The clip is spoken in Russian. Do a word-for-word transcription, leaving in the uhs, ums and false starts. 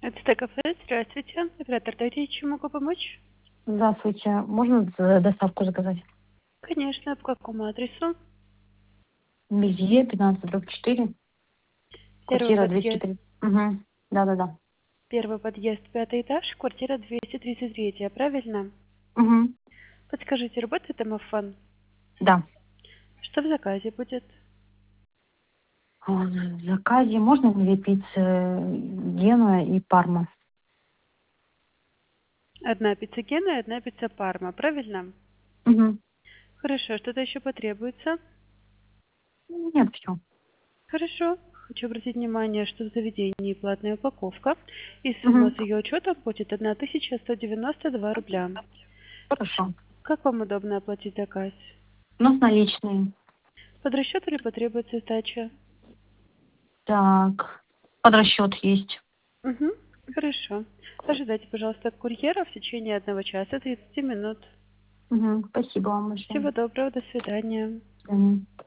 Это кафе. Здравствуйте. Оператор, дайте, чем могу помочь? Здравствуйте. Можно з- доставку заказать? Конечно. По какому адресу? Безье, пятнадцать, дробь четыре, Первый квартира двести подъезд. три. Угу. Да-да-да. Первый подъезд, пятый этаж, квартира двести тридцать три, правильно? Угу. Подскажите, работает домофон? Да. Что в заказе будет? А, В заказе можно две пиццы Генуя и Парма? Одна пицца Гена и одна пицца Парма, правильно? Угу. Хорошо. Что-то еще потребуется? Нет, все. Хорошо. Хочу обратить внимание, что в заведении платная упаковка, и сумма Угу. с ее учетом будет одна тысяча сто девяносто два рубля. Хорошо. Как вам удобно оплатить заказ? У нас наличные. Под расчет или потребуется сдача? Так. Под расчет есть. Угу. Хорошо. Ожидайте, пожалуйста, курьера в течение одного часа тридцати минут. Угу. Спасибо вам большое. Всего доброго, до свидания. До свидания.